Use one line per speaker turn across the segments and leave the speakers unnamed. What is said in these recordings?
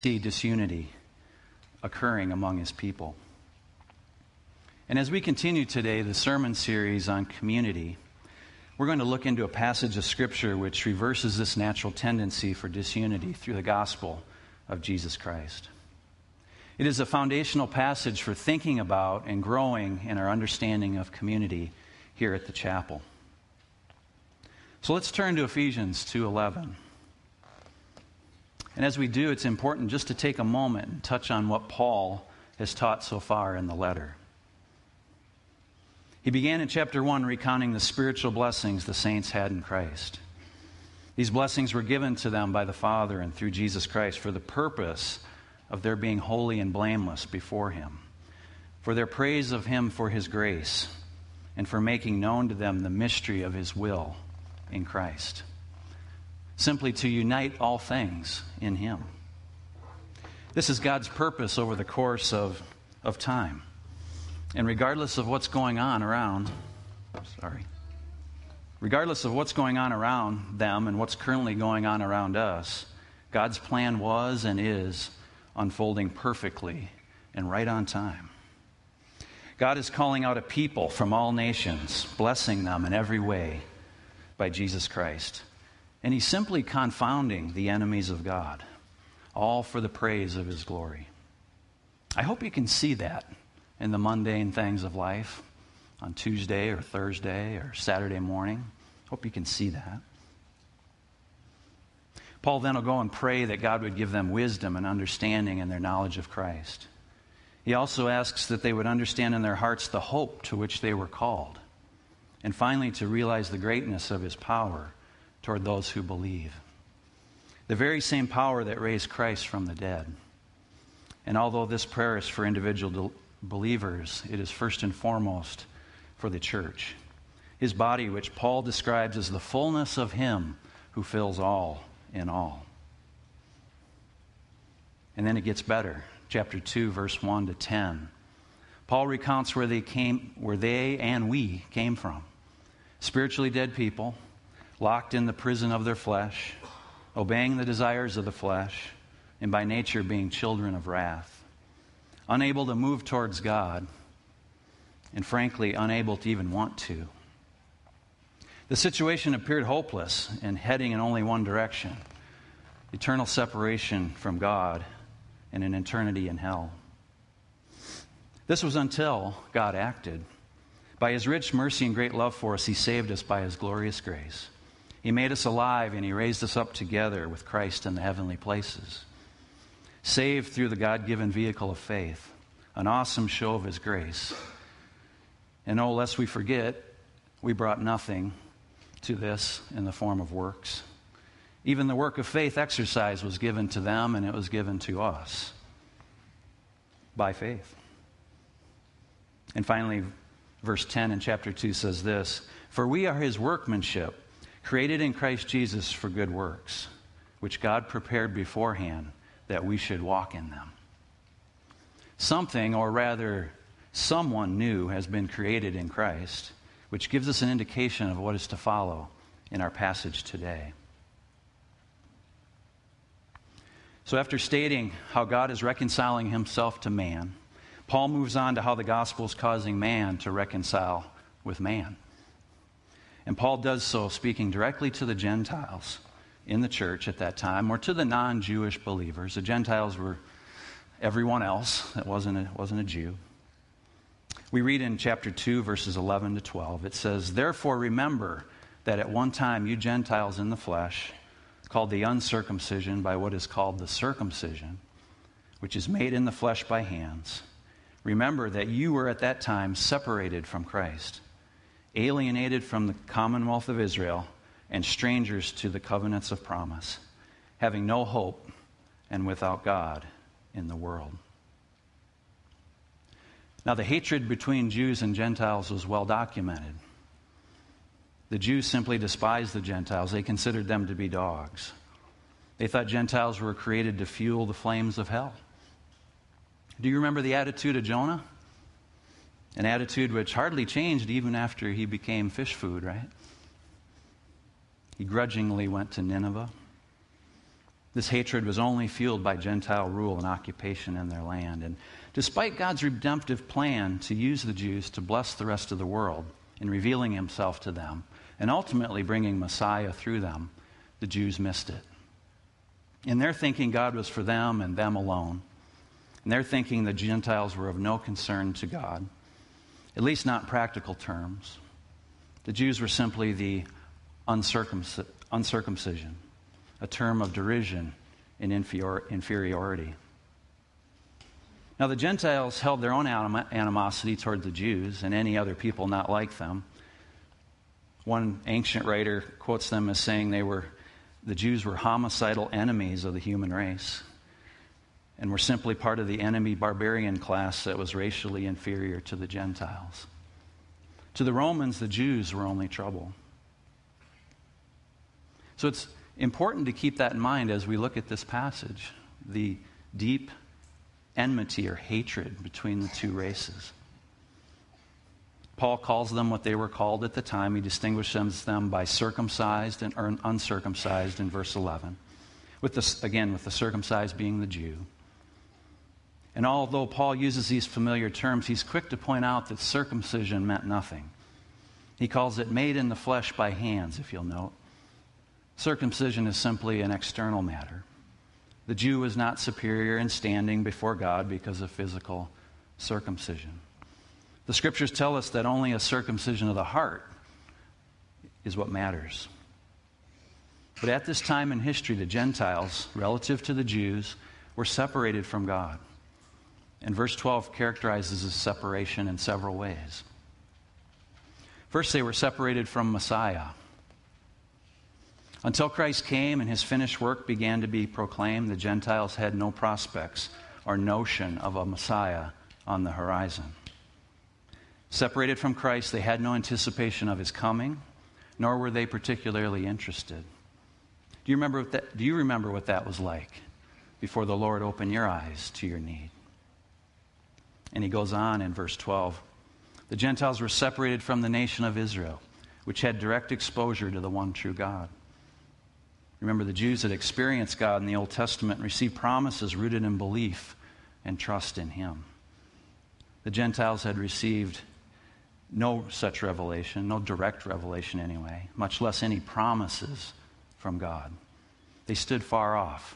see disunity occurring among his people. And as we continue today the sermon series on community, we're going to look into a passage of Scripture which reverses this natural tendency for disunity through the gospel of Jesus Christ. It is a foundational passage for thinking about and growing in our understanding of community here at the chapel. So let's turn to Ephesians 2:11. And as we do, it's important just to take a moment and touch on what Paul has taught so far in the letter. He began in chapter 1 recounting the spiritual blessings the saints had in Christ. These blessings were given to them by the Father and through Jesus Christ for the purpose of their being holy and blameless before Him, for their praise of Him for His grace, and for making known to them the mystery of His will in Christ. Simply to unite all things in Him. This is God's purpose over the course of time. And regardless of what's going on around them and what's currently going on around us, God's plan was and is unfolding perfectly and right on time. God is calling out a people from all nations, blessing them in every way by Jesus Christ. And He's simply confounding the enemies of God, all for the praise of His glory. I hope you can see that in the mundane things of life on Tuesday or Thursday or Saturday morning. Hope you can see that. Paul then will go and pray that God would give them wisdom and understanding in their knowledge of Christ. He also asks that they would understand in their hearts the hope to which they were called, and finally to realize the greatness of His power toward those who believe. The very same power that raised Christ from the dead. And although this prayer is for individual believers, it is first and foremost for the church, His body, which Paul describes as the fullness of Him who fills all in all. And then it gets better. Chapter 2, verse 1 to 10. Paul recounts where they and we came from. Spiritually dead people, locked in the prison of their flesh, obeying the desires of the flesh, and by nature being children of wrath, unable to move towards God, and frankly, unable to even want to. The situation appeared hopeless and heading in only one direction: eternal separation from God and an eternity in hell. This was until God acted. By His rich mercy and great love for us, He saved us by His glorious grace. He made us alive and He raised us up together with Christ in the heavenly places. Saved through the God-given vehicle of faith, an awesome show of His grace. And oh, lest we forget, we brought nothing to this in the form of works. Even the work of faith exercise was given to them, and it was given to us by faith. And finally, verse 10 in chapter 2 says this: "For we are His workmanship, created in Christ Jesus for good works, which God prepared beforehand that we should walk in them." Something, or rather someone new, has been created in Christ, which gives us an indication of what is to follow in our passage today. So after stating how God is reconciling Himself to man, Paul moves on to how the gospel is causing man to reconcile with man. And Paul does so speaking directly to the Gentiles in the church at that time, or to the non-Jewish believers. The Gentiles were everyone else that wasn't a Jew. We read in chapter 2, verses 11 to 12, it says, "Therefore remember that at one time you Gentiles in the flesh, called the uncircumcision by what is called the circumcision, which is made in the flesh by hands. Remember that you were at that time separated from Christ, alienated from the commonwealth of Israel, and strangers to the covenants of promise, having no hope and without God in the world." Now, the hatred between Jews and Gentiles was well documented. The Jews simply despised the Gentiles. They considered them to be dogs. They thought Gentiles were created to fuel the flames of hell. Do you remember the attitude of Jonah? An attitude which hardly changed even after he became fish food, right? He grudgingly went to Nineveh. This hatred was only fueled by Gentile rule and occupation in their land. And despite God's redemptive plan to use the Jews to bless the rest of the world in revealing himself to them and ultimately bringing Messiah through them, the Jews missed it. In their thinking, God was for them and them alone. In their thinking, the Gentiles were of no concern to God, at least not in practical terms. The Jews were simply the uncircumcision, a term of derision and inferiority. Now, the Gentiles held their own animosity toward the Jews and any other people not like them. One ancient writer quotes them as saying the Jews were homicidal enemies of the human race and were simply part of the enemy barbarian class that was racially inferior to the Gentiles. To the Romans, the Jews were only trouble. So it's important to keep that in mind as we look at this passage, the deep enmity or hatred between the two races. Paul calls them what they were called at the time. He distinguishes them by circumcised and uncircumcised in verse 11. With the circumcised being the Jew. And although Paul uses these familiar terms, he's quick to point out that circumcision meant nothing. He calls it made in the flesh by hands, if you'll note. Circumcision is simply an external matter. The Jew is not superior in standing before God because of physical circumcision. The Scriptures tell us that only a circumcision of the heart is what matters. But at this time in history, the Gentiles, relative to the Jews, were separated from God. And verse 12 characterizes this separation in several ways. First, they were separated from Messiah. Until Christ came and his finished work began to be proclaimed, the Gentiles had no prospects or notion of a Messiah on the horizon. Separated from Christ, they had no anticipation of his coming, nor were they particularly interested. Do you remember what that was like before the Lord opened your eyes to your need? And he goes on in verse 12. The Gentiles were separated from the nation of Israel, which had direct exposure to the one true God. Remember, the Jews had experienced God in the Old Testament and received promises rooted in belief and trust in him. The Gentiles had received no such revelation, no direct revelation anyway, much less any promises from God. They stood far off.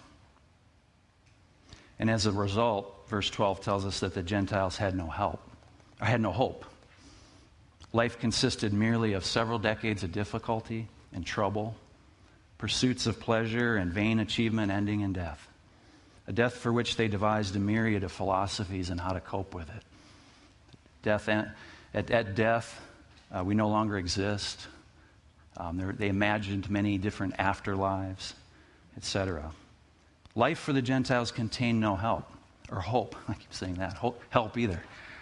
And as a result, verse 12 tells us that the Gentiles had no hope. Life consisted merely of several decades of difficulty and trouble, pursuits of pleasure and vain achievement ending in death. A death for which they devised a myriad of philosophies on how to cope with it. At death, we no longer exist. They imagined many different afterlives, etc. Life for the Gentiles contained no help, or hope. I keep saying that. Help either.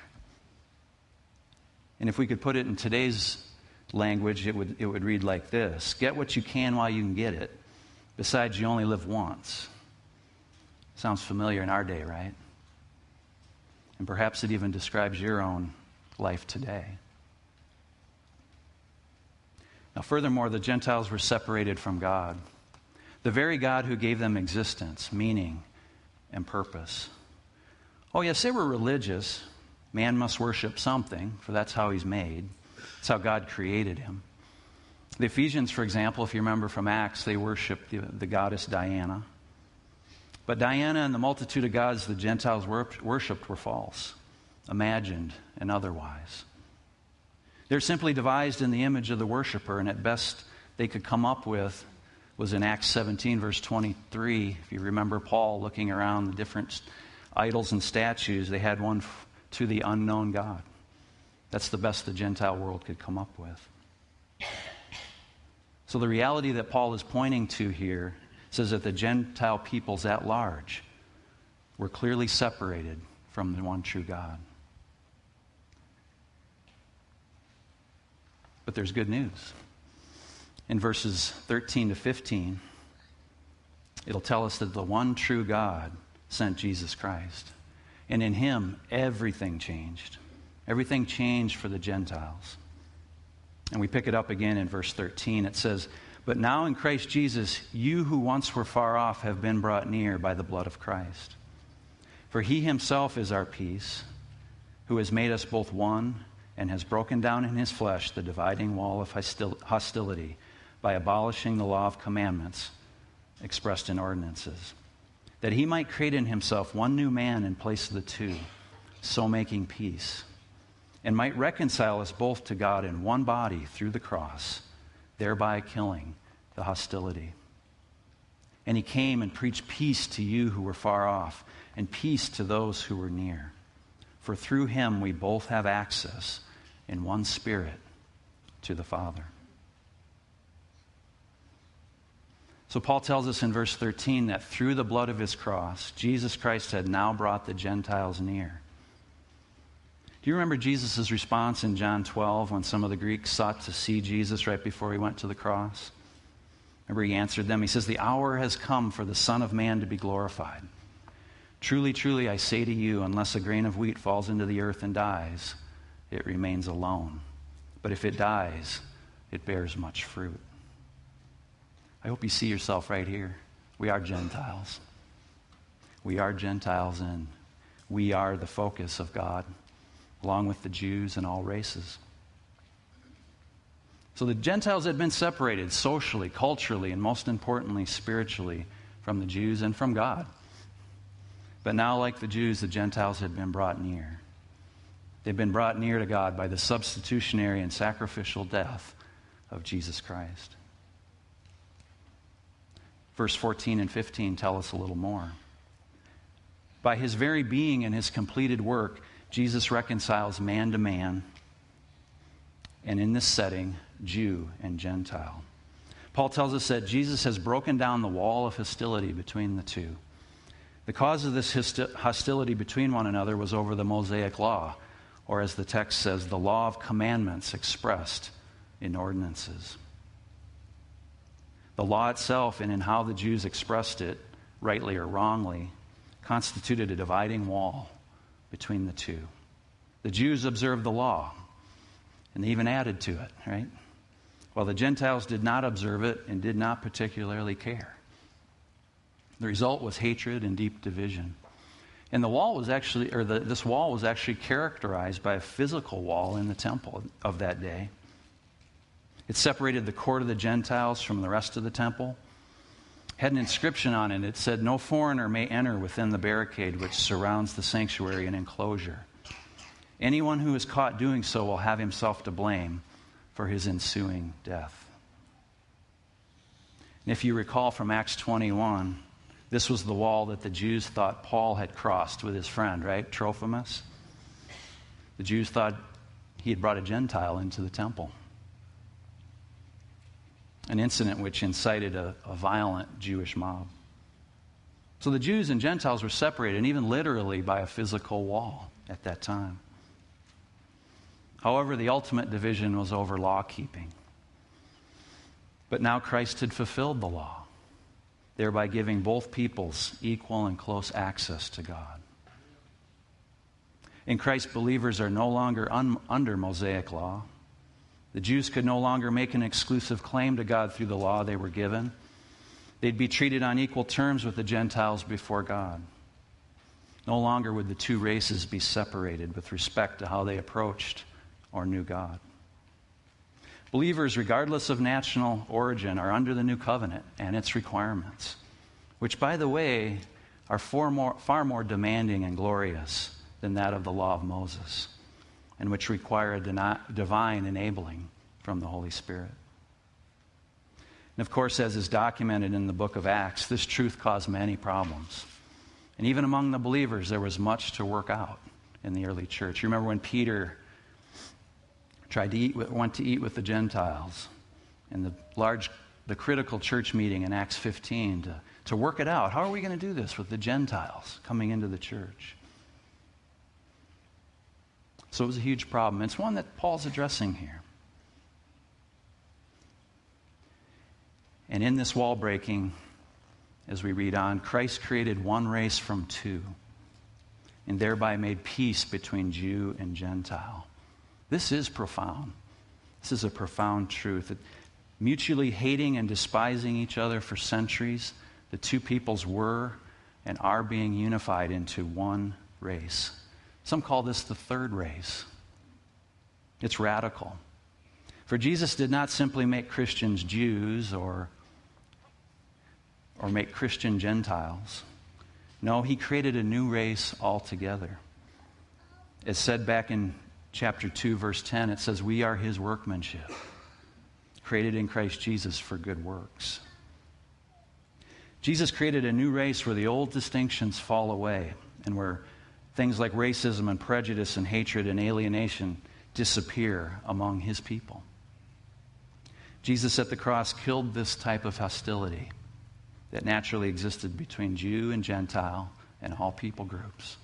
And if we could put it in today's language, it would read like this. Get what you can while you can get it. Besides, you only live once. Sounds familiar in our day, right? And perhaps it even describes your own life today. Now, furthermore, the Gentiles were separated from God, the very God who gave them existence, meaning, and purpose. Oh, yes, they were religious. Man must worship something, for that's how he's made. That's how God created him. The Ephesians, for example, if you remember from Acts, they worshiped the goddess Diana. But Diana and the multitude of gods the Gentiles worshipped were false, imagined and otherwise. They're simply devised in the image of the worshiper, and at best they could come up with was in Acts 17, verse 23. If you remember Paul looking around the different idols and statues, they had one to the unknown God. That's the best the Gentile world could come up with. So the reality that Paul is pointing to here says that the Gentile peoples at large were clearly separated from the one true God. But there's good news. In verses 13 to 15, it'll tell us that the one true God sent Jesus Christ. And in him, everything changed. Everything changed for the Gentiles. And we pick it up again in verse 13. It says, But now in Christ Jesus, you who once were far off have been brought near by the blood of Christ. For he himself is our peace, who has made us both one and has broken down in his flesh the dividing wall of hostility by abolishing the law of commandments expressed in ordinances, that he might create in himself one new man in place of the two, so making peace, and might reconcile us both to God in one body through the cross, thereby killing the hostility. And he came and preached peace to you who were far off, and peace to those who were near. For through him we both have access in one Spirit to the Father. So Paul tells us in verse 13 that through the blood of his cross, Jesus Christ had now brought the Gentiles near. Do you remember Jesus' response in John 12 when some of the Greeks sought to see Jesus right before he went to the cross? Remember, he answered them. He says, "The hour has come for the Son of Man to be glorified. Truly, truly, I say to you, unless a grain of wheat falls into the earth and dies, it remains alone. But if it dies, it bears much fruit." I hope you see yourself right here. We are Gentiles. We are Gentiles, and we are the focus of God, along with the Jews and all races. So the Gentiles had been separated socially, culturally, and most importantly, spiritually from the Jews and from God. But now, like the Jews, the Gentiles had been brought near. They've been brought near to God by the substitutionary and sacrificial death of Jesus Christ. Verse 14 and 15 tell us a little more. By his very being and his completed work, Jesus reconciles man to man, and in this setting, Jew and Gentile. Paul tells us that Jesus has broken down the wall of hostility between the two. The cause of this hostility between one another was over the Mosaic law, or as the text says, the law of commandments expressed in ordinances. The law itself, and in how the Jews expressed it, rightly or wrongly, constituted a dividing wall between the two. The Jews observed the law, and they even added to it, right? While the Gentiles did not observe it and did not particularly care. The result was hatred and deep division. And the wall was actually, this wall was actually characterized by a physical wall in the temple of that day. It separated the court of the Gentiles from the rest of the temple. It had an inscription on it. It said, "No foreigner may enter within the barricade which surrounds the sanctuary and enclosure. Anyone who is caught doing so will have himself to blame for his ensuing death." And if you recall from Acts 21, this was the wall that the Jews thought Paul had crossed with his friend, right? Trophimus. The Jews thought he had brought a Gentile into the temple. An incident which incited a violent Jewish mob. So the Jews and Gentiles were separated, and even literally by a physical wall at that time. However, the ultimate division was over law keeping. But now Christ had fulfilled the law, thereby giving both peoples equal and close access to God. In Christ, believers are no longer under Mosaic law. The Jews could no longer make an exclusive claim to God through the law they were given. They'd be treated on equal terms with the Gentiles before God. No longer would the two races be separated with respect to how they approached or knew God. Believers, regardless of national origin, are under the new covenant and its requirements, which, by the way, are far more demanding and glorious than that of the law of Moses, and which require a divine enabling from the Holy Spirit. And of course, as is documented in the book of Acts, this truth caused many problems. And even among the believers, there was much to work out in the early church. You remember when Peter went to eat with the Gentiles in the critical church meeting in Acts 15 to work it out. How are we going to do this with the Gentiles coming into the church? So it was a huge problem. It's one that Paul's addressing here. And in this wall breaking, as we read on, Christ created one race from two, and thereby made peace between Jew and Gentile. This is profound. This is a profound truth. mutually hating and despising each other for centuries, the two peoples were and are being unified into one race. Some call this the third race. It's radical. For Jesus did not simply make Christians Jews or make Christian Gentiles. No, he created a new race altogether. It's said back in chapter 2, verse 10, it says, we are his workmanship, created in Christ Jesus for good works. Jesus created a new race where the old distinctions fall away and where things like racism and prejudice and hatred and alienation disappear among his people. Jesus at the cross killed this type of hostility that naturally existed between Jew and Gentile and all people groups.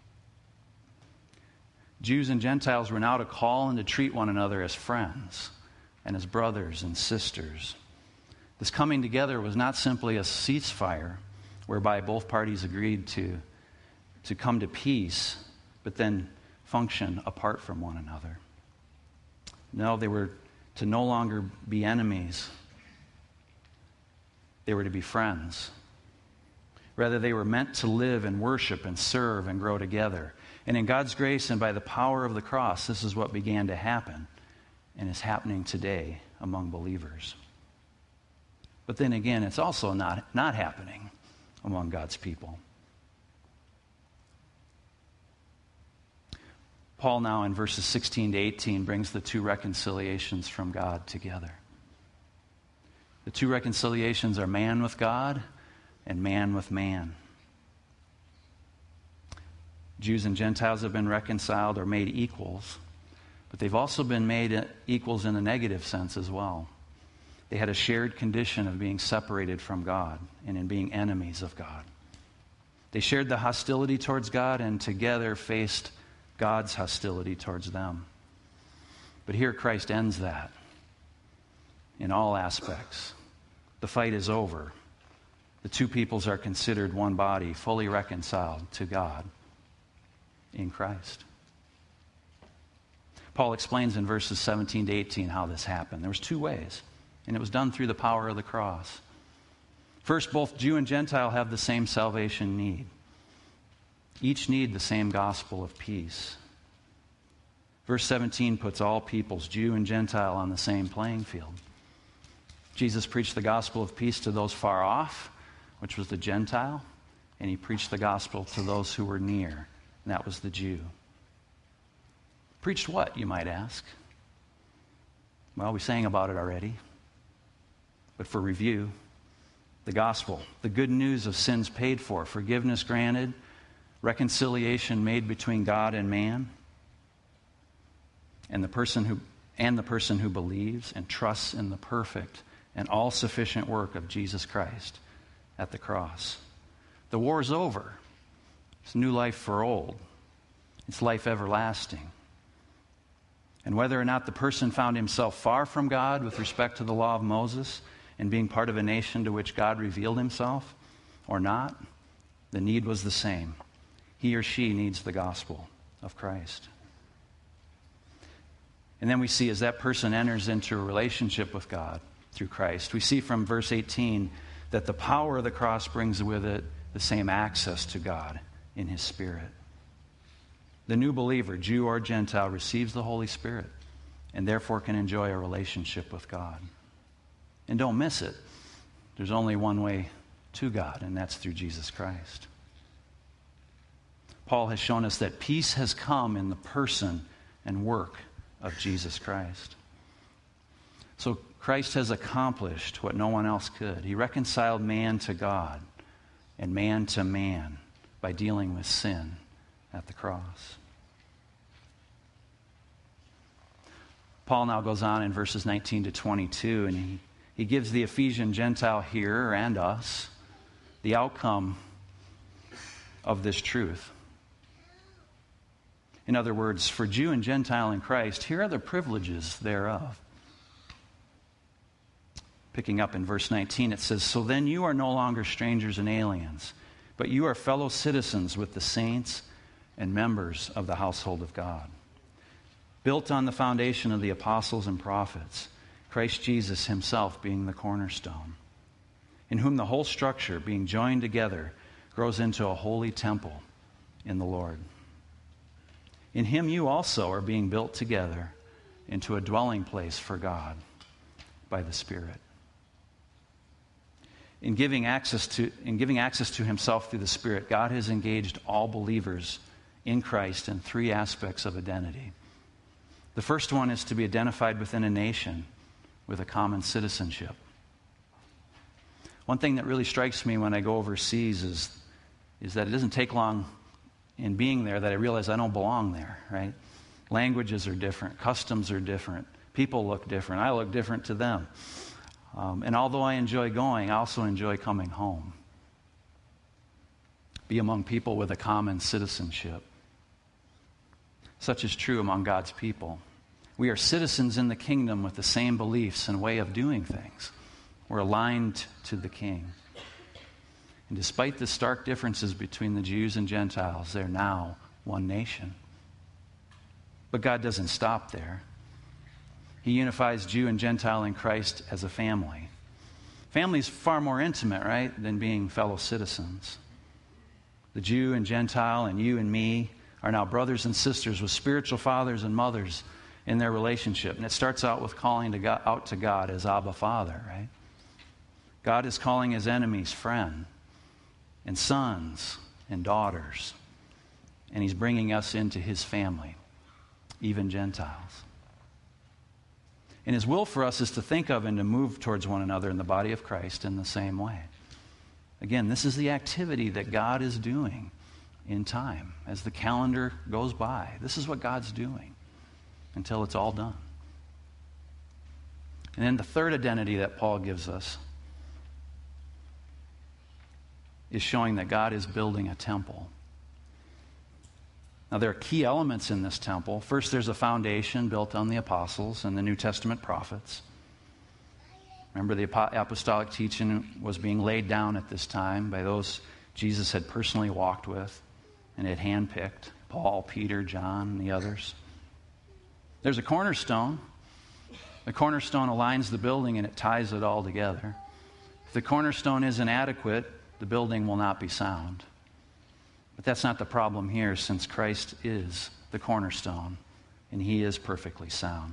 Jews and Gentiles were now to call and to treat one another as friends and as brothers and sisters. This coming together was not simply a ceasefire whereby both parties agreed to come to peace, but then function apart from one another. No, they were to no longer be enemies. They were to be friends. Rather, they were meant to live and worship and serve and grow together. And in God's grace and by the power of the cross, this is what began to happen and is happening today among believers. But then again, it's also not happening among God's people. Paul now in verses 16 to 18 brings the two reconciliations from God together. The two reconciliations are man with God and man with man. Jews and Gentiles have been reconciled or made equals, but they've also been made equals in a negative sense as well. They had a shared condition of being separated from God and in being enemies of God. They shared the hostility towards God and together faced God's hostility towards them. But here Christ ends that in all aspects. The fight is over. The two peoples are considered one body, fully reconciled to God in Christ. Paul explains in verses 17 to 18 how this happened. There was two ways, and it was done through the power of the cross. First, both Jew and Gentile have the same salvation need. Each need the same gospel of peace. Verse 17 puts all peoples, Jew and Gentile, on the same playing field. Jesus preached the gospel of peace to those far off, which was the Gentile, and he preached the gospel to those who were near, and that was the Jew. Preached what, you might ask? Well, we sang about it already. But for review, the gospel, the good news of sins paid for, forgiveness granted, reconciliation made between God and man, and the person who believes and trusts in the perfect and all-sufficient work of Jesus Christ at the cross. The war's over. It's new life for old. It's life everlasting. And whether or not the person found himself far from God with respect to the law of Moses and being part of a nation to which God revealed himself or not, the need was the same. He or she needs the gospel of Christ. And then we see as that person enters into a relationship with God through Christ, we see from verse 18 that the power of the cross brings with it the same access to God in his Spirit. The new believer, Jew or Gentile, receives the Holy Spirit and therefore can enjoy a relationship with God. And don't miss it. There's only one way to God, and that's through Jesus Christ. Paul has shown us that peace has come in the person and work of Jesus Christ. So Christ has accomplished what no one else could. He reconciled man to God and man to man by dealing with sin at the cross. Paul now goes on in verses 19 to 22, and he gives the Ephesian Gentile hearer and us the outcome of this truth. In other words, for Jew and Gentile in Christ, here are the privileges thereof. Picking up in verse 19, it says, "So then you are no longer strangers and aliens, but you are fellow citizens with the saints and members of the household of God, built on the foundation of the apostles and prophets, Christ Jesus himself being the cornerstone, in whom the whole structure, being joined together, grows into a holy temple in the Lord. In him you also are being built together into a dwelling place for God by the Spirit. In giving access to himself through the Spirit, God has engaged all believers in Christ in three aspects of identity. The first one is to be identified within a nation with a common citizenship. One thing that really strikes me when I go overseas is that it doesn't take long in being there that I realize I don't belong there, right? Languages are different, customs are different, people look different, I look different to them. And although I enjoy going, I also enjoy coming home. Be among people with a common citizenship. Such is true among God's people. We are citizens in the kingdom with the same beliefs and way of doing things. We're aligned to the King. And despite the stark differences between the Jews and Gentiles, they're now one nation. But God doesn't stop there. He unifies Jew and Gentile in Christ as a family. Family is far more intimate, right, than being fellow citizens. The Jew and Gentile and you and me are now brothers and sisters with spiritual fathers and mothers in their relationship. And it starts out with calling out to God as Abba Father, right? God is calling his enemies friend, and sons and daughters. And he's bringing us into his family, even Gentiles. And his will for us is to think of and to move towards one another in the body of Christ in the same way. Again, this is the activity that God is doing in time as the calendar goes by. This is what God's doing until it's all done. And then the third identity that Paul gives us is showing that God is building a temple. Now, there are key elements in this temple. First, there's a foundation built on the apostles and the New Testament prophets. Remember, the apostolic teaching was being laid down at this time by those Jesus had personally walked with and had handpicked: Paul, Peter, John, and the others. There's a cornerstone. The cornerstone aligns the building and it ties it all together. If the cornerstone isn't adequate, the building will not be sound. But that's not the problem here, since Christ is the cornerstone and he is perfectly sound.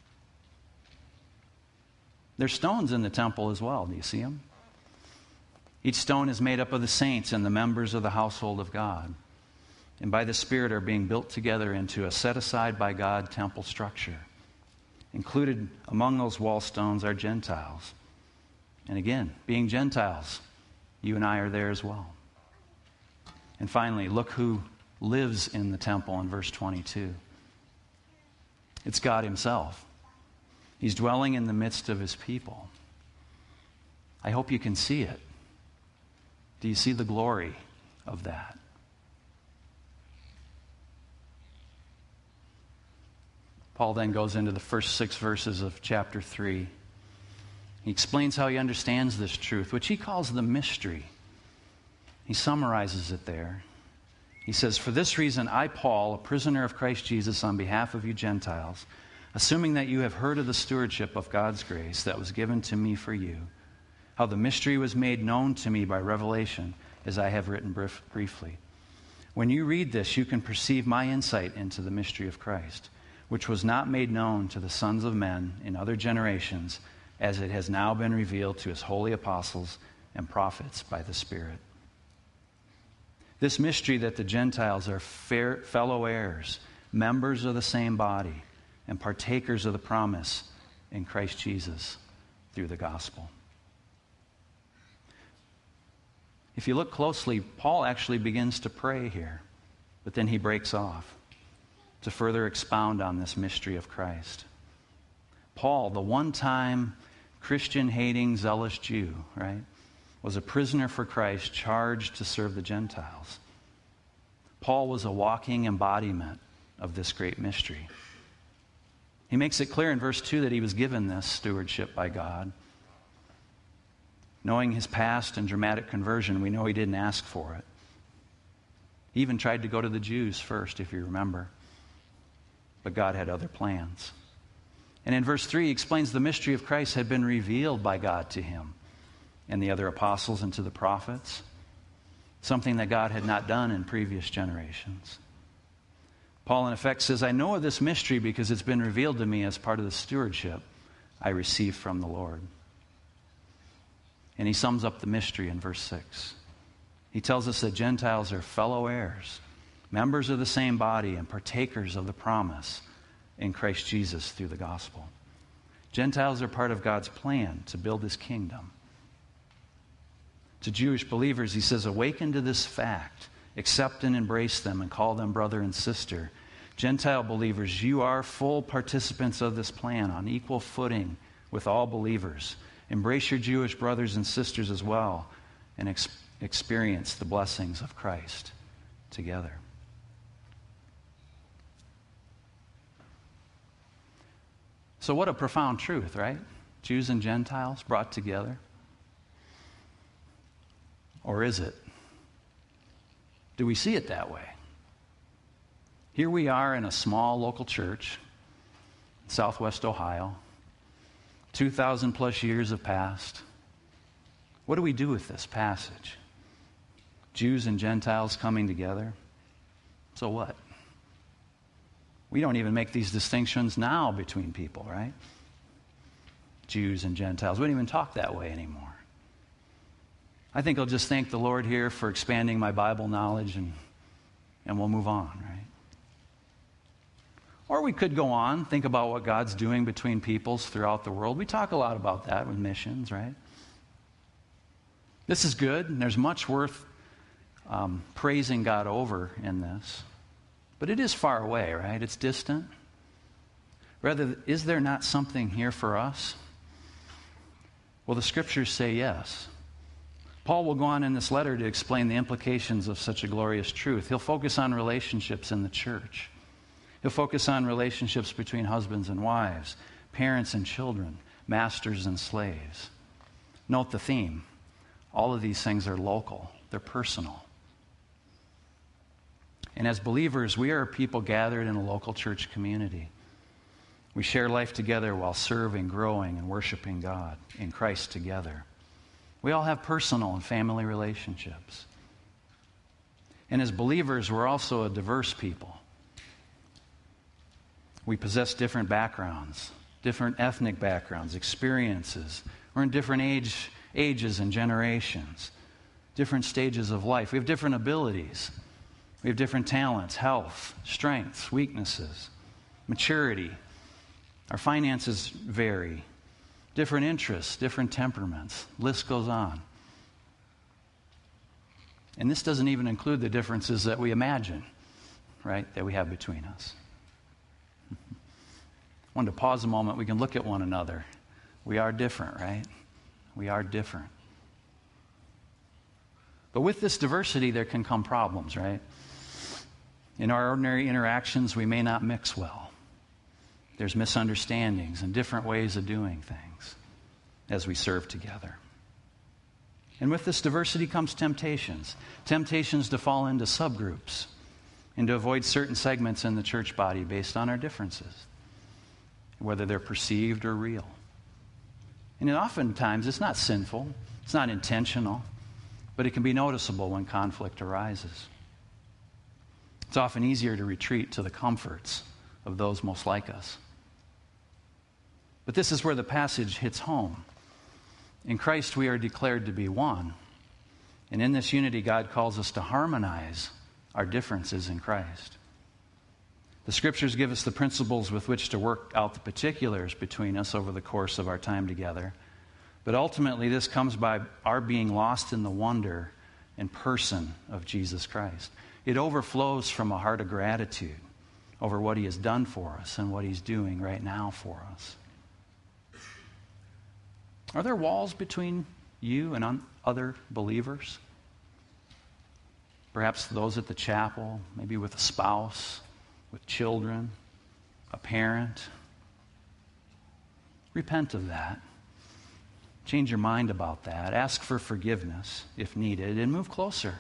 There's stones in the temple as well. Do you see them? Each stone is made up of the saints and the members of the household of God, and by the Spirit are being built together into a set-aside by God temple structure. Included among those wall stones are Gentiles. And again, being Gentiles, you and I are there as well. And finally, look who lives in the temple in verse 22. It's God himself. He's dwelling in the midst of his people. I hope you can see it. Do you see the glory of that? Paul then goes into the first 6 verses of chapter 3. He explains how he understands this truth, which he calls the mystery. He summarizes it there. He says, "For this reason, I, Paul, a prisoner of Christ Jesus, on behalf of you Gentiles, assuming that you have heard of the stewardship of God's grace that was given to me for you, how the mystery was made known to me by revelation, as I have written briefly. When you read this, you can perceive my insight into the mystery of Christ, which was not made known to the sons of men in other generations, as it has now been revealed to his holy apostles and prophets by the Spirit. This mystery that the Gentiles are fellow heirs, members of the same body, and partakers of the promise in Christ Jesus through the gospel." If you look closely, Paul actually begins to pray here, but then he breaks off to further expound on this mystery of Christ. Paul, the one-time Christian-hating, zealous Jew, right, was a prisoner for Christ, charged to serve the Gentiles. Paul was a walking embodiment of this great mystery. He makes it clear in verse 2 that he was given this stewardship by God. Knowing his past and dramatic conversion, we know he didn't ask for it. He even tried to go to the Jews first, if you remember. But God had other plans. And in verse 3, he explains the mystery of Christ had been revealed by God to him and the other apostles and to the prophets, something that God had not done in previous generations. Paul, in effect, says, I know of this mystery because it's been revealed to me as part of the stewardship I received from the Lord. And he sums up the mystery in verse 6. He tells us that Gentiles are fellow heirs, members of the same body, and partakers of the promise in Christ Jesus through the gospel. Gentiles are part of God's plan to build his kingdom. To Jewish believers, he says, awaken to this fact, accept and embrace them, and call them brother and sister. Gentile believers, you are full participants of this plan on equal footing with all believers. Embrace your Jewish brothers and sisters as well and experience the blessings of Christ together. So what a profound truth, right? Jews and Gentiles brought together. Or is it? Do we see it that way? Here we are in a small local church in Southwest Ohio. 2,000 plus years have passed. What do we do with this passage? Jews and Gentiles coming together. So what? We don't even make these distinctions now between people, right? Jews and Gentiles. We don't even talk that way anymore. I think I'll just thank the Lord here for expanding my Bible knowledge and we'll move on, right? Or we could go on, think about what God's doing between peoples throughout the world. We talk a lot about that with missions, right? This is good, and there's much worth praising God over in this. But it is far away, right? It's distant. Rather, is there not something here for us? Well, the scriptures say yes. Paul will go on in this letter to explain the implications of such a glorious truth. He'll focus on relationships in the church. He'll focus on relationships between husbands and wives, parents and children, masters and slaves. Note the theme. All of these things are local. They're personal. And as believers, we are a people gathered in a local church community. We share life together while serving, growing, and worshiping God in Christ together. We all have personal and family relationships. And as believers, we're also a diverse people. We possess different backgrounds, different ethnic backgrounds, experiences. We're in different ages and generations, different stages of life. We have different abilities. We have different talents, health, strengths, weaknesses, maturity. Our finances vary. Different interests, different temperaments. List goes on. And this doesn't even include the differences that we imagine, right, that we have between us. I wanted to pause a moment. We can look at one another. We are different, right? We are different. But with this diversity, there can come problems, right? In our ordinary interactions, we may not mix well. There's misunderstandings and different ways of doing things as we serve together. And with this diversity comes temptations. Temptations to fall into subgroups and to avoid certain segments in the church body based on our differences, whether they're perceived or real. And oftentimes, it's not sinful, it's not intentional, but it can be noticeable when conflict arises. It's often easier to retreat to the comforts of those most like us. But this is where the passage hits home. In Christ, we are declared to be one. And in this unity, God calls us to harmonize our differences in Christ. The scriptures give us the principles with which to work out the particulars between us over the course of our time together. But ultimately, this comes by our being lost in the wonder and person of Jesus Christ. It overflows from a heart of gratitude over what he has done for us and what he's doing right now for us. Are there walls between you and other believers? Perhaps those at the chapel, maybe with a spouse, with children, a parent. Repent of that. Change your mind about that. Ask for forgiveness if needed and move closer.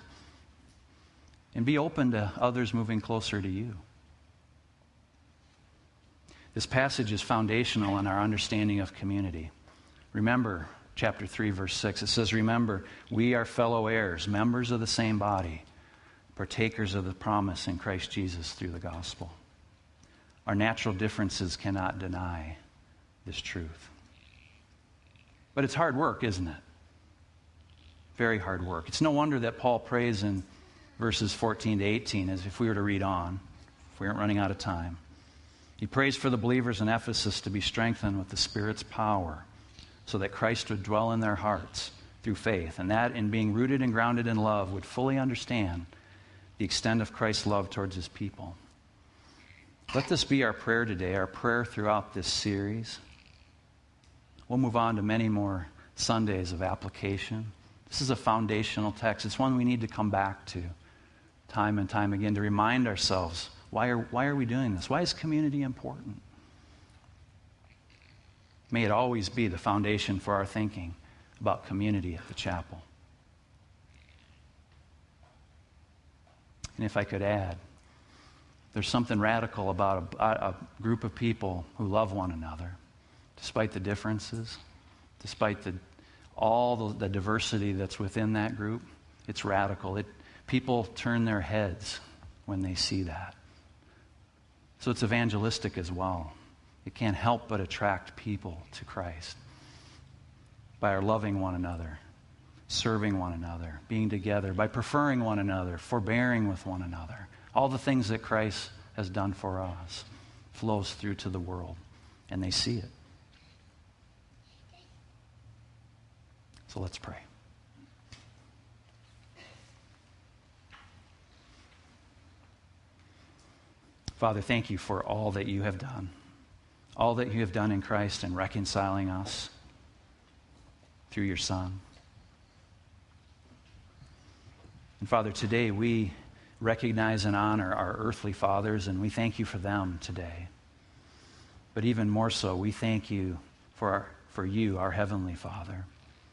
And be open to others moving closer to you. This passage is foundational in our understanding of community. Remember, chapter 3, verse 6, it says, remember, we are fellow heirs, members of the same body, partakers of the promise in Christ Jesus through the gospel. Our natural differences cannot deny this truth. But it's hard work, isn't it? Very hard work. It's no wonder that Paul prays in verses 14 to 18, as if we were to read on, if we aren't running out of time. He prays for the believers in Ephesus to be strengthened with the Spirit's power, so that Christ would dwell in their hearts through faith, and that in being rooted and grounded in love would fully understand the extent of Christ's love towards his people. Let this be our prayer today, our prayer throughout this series. We'll move on to many more Sundays of application. This is a foundational text. It's one we need to come back to time and time again to remind ourselves, why are we doing this? Why is community important? May it always be the foundation for our thinking about community at the chapel. And if I could add, there's something radical about a group of people who love one another, despite the differences, despite all the diversity that's within that group. It's radical. People turn their heads when they see that. So it's evangelistic as well. It can't help but attract people to Christ by our loving one another, serving one another, being together, by preferring one another, forbearing with one another. All the things that Christ has done for us flows through to the world, and they see it. So let's pray. Father, thank you for all that you have done. All that you have done in Christ in reconciling us through your Son. And Father, today we recognize and honor our earthly fathers, and we thank you for them today. But even more so, we thank you for you, our Heavenly Father.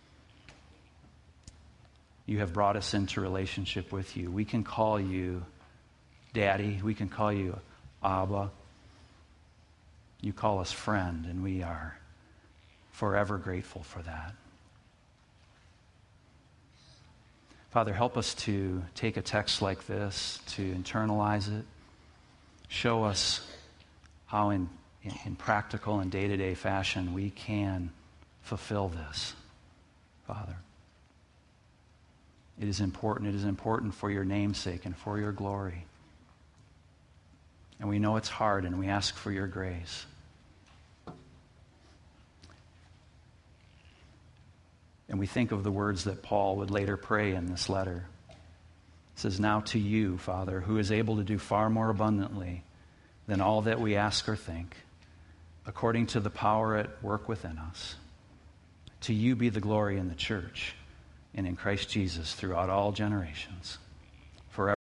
You have brought us into relationship with you. We can call you Daddy. We can call you Abba. You call us friend, and we are forever grateful for that. Father, help us to take a text like this, to internalize it. Show us how in practical and day-to-day fashion we can fulfill this, Father. It is important. It is important for your name's sake and for your glory. And we know it's hard, and we ask for your grace. And we think of the words that Paul would later pray in this letter. It says, now to you, Father, who is able to do far more abundantly than all that we ask or think, according to the power at work within us. To you be the glory in the church and in Christ Jesus throughout all generations.